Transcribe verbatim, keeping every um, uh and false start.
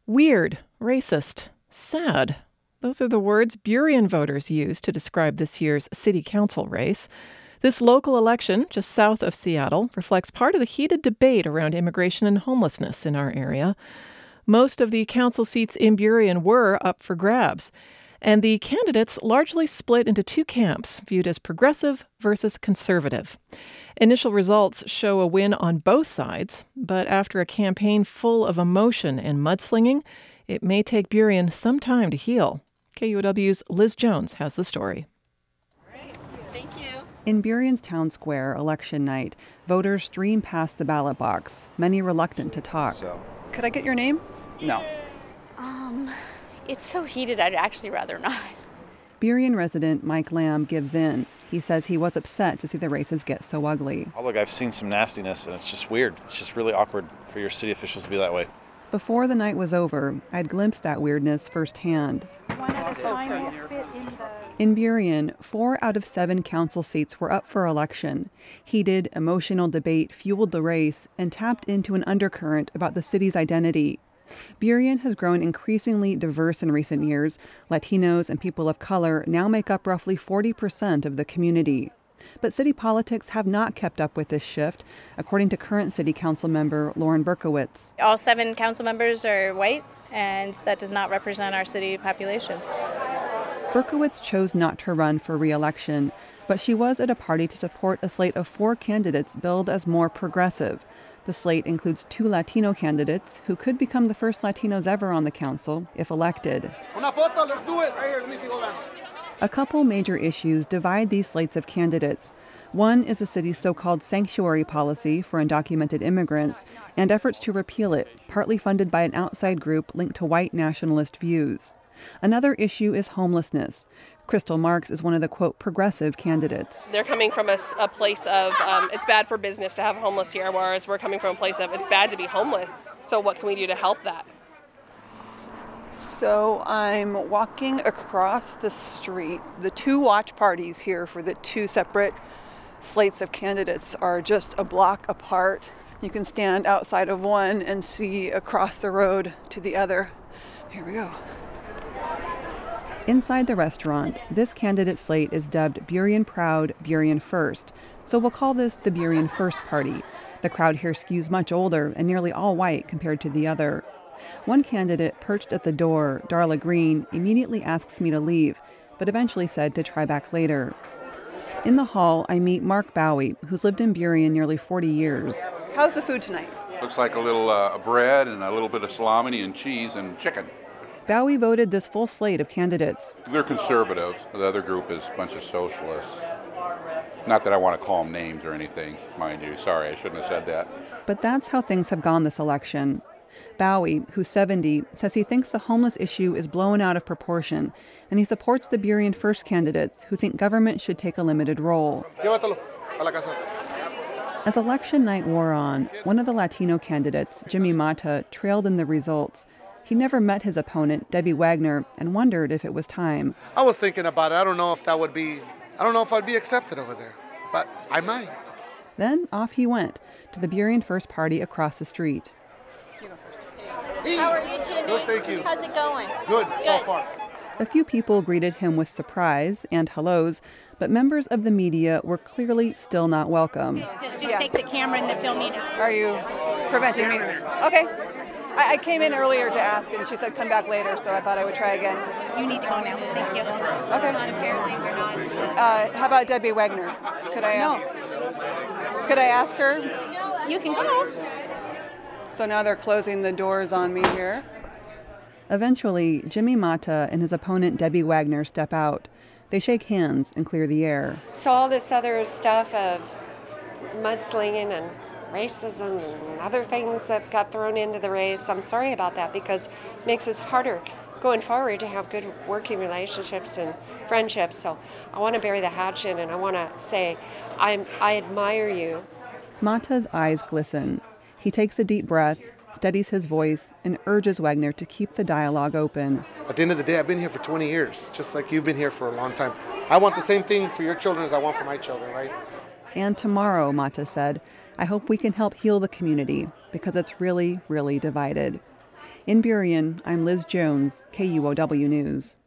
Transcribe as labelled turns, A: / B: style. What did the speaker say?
A: Weird, racist, sad. Those are the words Burien voters used to describe this year's city council race. This local election, just south of Seattle, reflects part of the heated debate around immigration and homelessness in our area. Most of the council seats in Burien were up for grabs, and the candidates largely split into two camps, viewed as progressive versus conservative. Initial results show a win on both sides, but after a campaign full of emotion and mudslinging, it may take Burien some time to heal. K U O W's Liz Jones has the story.
B: Thank you.
C: In Burien's town square, election night, voters stream past the ballot box, many reluctant to talk.
D: So.
C: Could I get your name?
D: No.
B: Um, it's so heated, I'd actually rather not.
C: Burien resident Mike Lamb gives in. He says he was upset to see the races get so ugly.
D: Oh, look, I've seen some nastiness, and it's just weird. It's just really awkward for your city officials to be that way.
C: Before the night was over, I'd glimpsed that weirdness firsthand.
B: One at a time.
C: In Burien, four out of seven council seats were up for election. Heated, emotional debate fueled the race and tapped into an undercurrent about the city's identity. Burien has grown increasingly diverse in recent years. Latinos and people of color now make up roughly forty percent of the community. But city politics have not kept up with this shift, according to current city council member Lauren Berkowitz.
E: All seven council members are white, and that does not represent our city population.
C: Berkowitz chose not to run for re-election, but she was at a party to support a slate of four candidates billed as more progressive. The slate includes two Latino candidates who could become the first Latinos ever on the council if elected.
F: Una foto, let's do it. Right here, let me see, hold on.
C: A couple major issues divide these slates of candidates. One is the city's so-called sanctuary policy for undocumented immigrants and efforts to repeal it, partly funded by an outside group linked to white nationalist views. Another issue is homelessness. Crystal Marks is one of the, quote, progressive candidates.
G: They're coming from a, a place of um, it's bad for business to have homeless here, whereas we're coming from a place of it's bad to be homeless. So what can we do to help that?
H: So I'm walking across the street. The two watch parties here for the two separate slates of candidates are just a block apart. You can stand outside of one and see across the road to the other. Here we go.
C: Inside the restaurant, this candidate slate is dubbed Burien Proud, Burien First, so we'll call this the Burien First Party. The crowd here skews much older and nearly all white compared to the other. One candidate perched at the door, Darla Green, immediately asks me to leave, but eventually said to try back later. In the hall, I meet Mark Bowie, who's lived in Burien nearly forty years.
H: How's the food tonight?
I: Looks like a little uh, bread and a little bit of salami and cheese and chicken.
C: Bowie voted this full slate of candidates.
I: They're conservatives. The other group is a bunch of socialists. Not that I want to call them names or anything, mind you. Sorry, I shouldn't have said that.
C: But that's how things have gone this election. Bowie, who's seventy, says he thinks the homeless issue is blown out of proportion, and he supports the Burien First candidates who think government should take a limited role. As election night wore on, one of the Latino candidates, Jimmy Mata, trailed in the results. He never met his opponent, Debbie Wagner, and wondered if it was time.
F: I was thinking about it. I don't know if that would be, I don't know if I'd be accepted over there, but I might.
C: Then off he went to the Burien First Party across the street.
E: How are you, Jimmy?
F: Good, thank you.
E: How's it going?
F: Good,
E: Good.
F: so far.
C: A few people greeted him with surprise and hellos, but members of the media were clearly still not welcome.
J: Just yeah. Take the camera and the film meeting.
H: Are you preventing me? Okay. I, I came in earlier to ask, and she said come back later, so I thought I would try again.
J: You need to go now. Thank you.
H: Okay. Uh, how about Debbie Wagner? Could I ask? No. Could I ask her?
J: You can go.
H: So now they're closing the doors on me here.
C: Eventually, Jimmy Mata and his opponent Debbie Wagner step out. They shake hands and clear the air.
K: So all this other stuff of mudslinging and racism and other things that got thrown into the race, I'm sorry about that because it makes us harder going forward to have good working relationships and friendships. So I want to bury the hatchet and I want to say I'm, I admire you.
C: Mata's eyes glisten. He takes a deep breath, steadies his voice, and urges Wagner to keep the dialogue open.
F: At the end of the day, I've been here for twenty years, just like you've been here for a long time. I want the same thing for your children as I want for my children, right?
C: And tomorrow, Mata said, I hope we can help heal the community because it's really, really divided. In Burien, I'm Liz Jones, K U O W News.